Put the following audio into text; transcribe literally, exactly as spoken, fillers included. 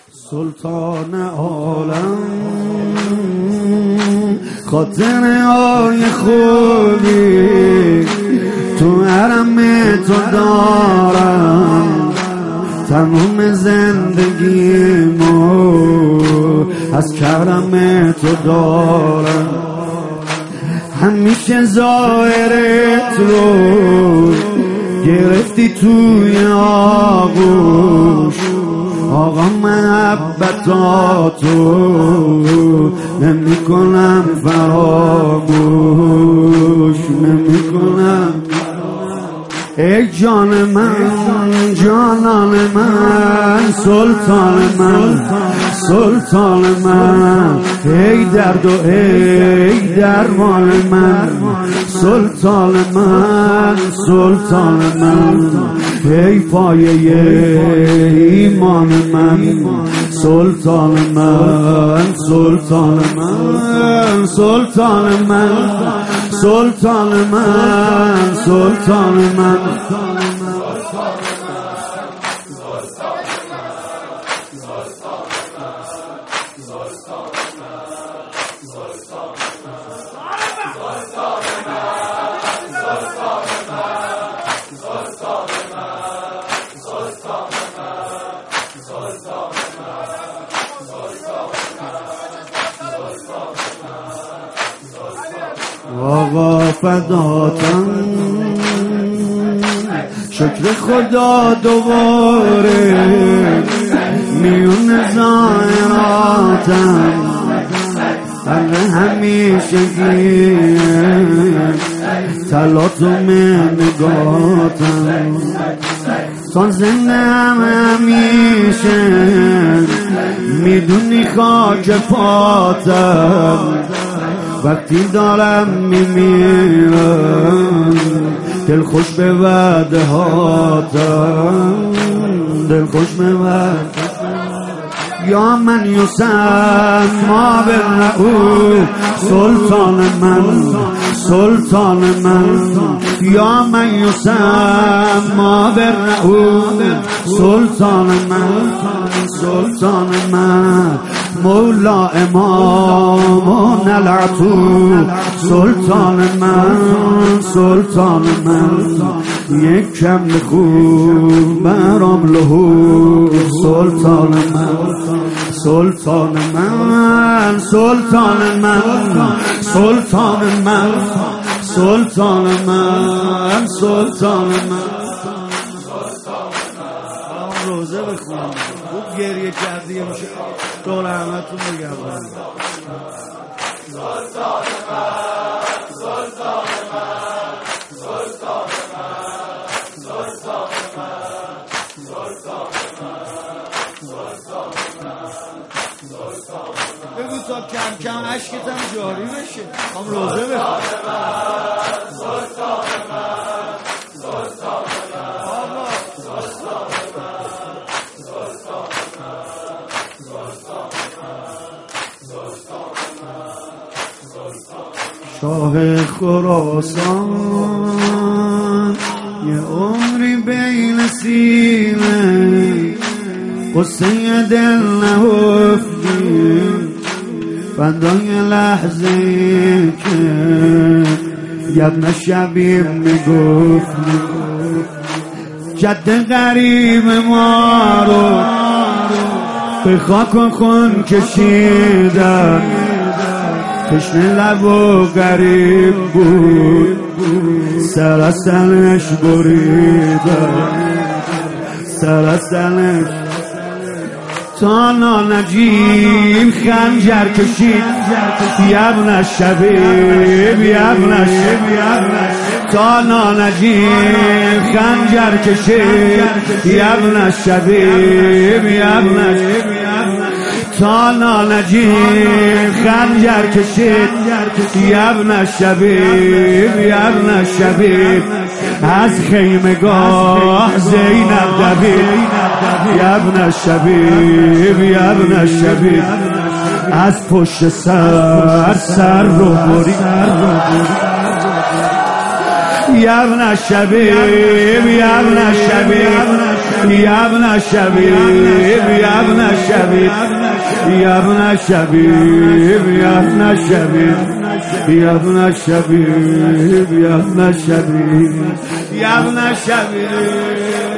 سلطان عالم خاطره های خوبی تو حرم تو دارم، تمام زندگیمو از کرم تو دارم. همیشه ظاهرت رو گرفتی توی آغوش، آقا محبتاتو نمی کنم فراموش، نمی کنم. ای جان من، جانان من، سلطان من، سلطان من، ای درد و ای درمان من، سلطان من، سلطان من، ای پایه ایمان من، سلطان من، سلطان من، سلطان من، سلطان من، سلطان من. آقا فداتم، شکر خدا دوباره میون ظاهراتم، حق همیشگی تلاطم نگاتم، تا زنده هم همیشه میدونی خاک پاتم، وقتی دارم میمیرم دل خوش به وعده هاتم، دل خوش به وعده. یا من یسمى بالرؤوف، سلطان من، سلطان من، یا من یسمى بالرؤوف، سلطان من، سلطان من، مولا امام العطوف، سلطان من، سلطان من، یک کم خوب برام لهو، سلطان من، سلطان من، سلطان من، سلطان من، سلطان من، سلطان من. روزه بخونم خوب گریه کردی میشه دور همتون بگم. سلطان من، سلطان من، سلطان من، سلطان من، سلطان من، سلطان من. بگو تا کم کم عشقتم جاری بشه. هم روزه بخونم. سلطان من، سلطان شاه خراسان، یه عمری بین سینه قصه دل نهفتیم، فدای لحظه که یبن شبیب میگفتیم، جد غریب ما رو به خاک و خون کشیدن، تشنه لب و غریب بود سر از تنش بریدن، سر از تنش تا نانجیب خنجر کشید، یبن شبیب، یبن شبیب، تا نانجیب خنجر کشید، یبن شبیب، یبن شبیب، تا نانجیب خنجر کشید، یبن شبیب، یبن شبیب، از خیمگاه زینب دوید، یبن شبیب، یبن شبیب، از پشت سر سر رو برید، يا ابن الشبيب يا ابن الشبيب يا ابن الشبيب يا ابن الشبيب يا ابن الشبيب يا ابن الشبيب يا ابن الشبيب يا ابن الشبيب يا ابن الشبيب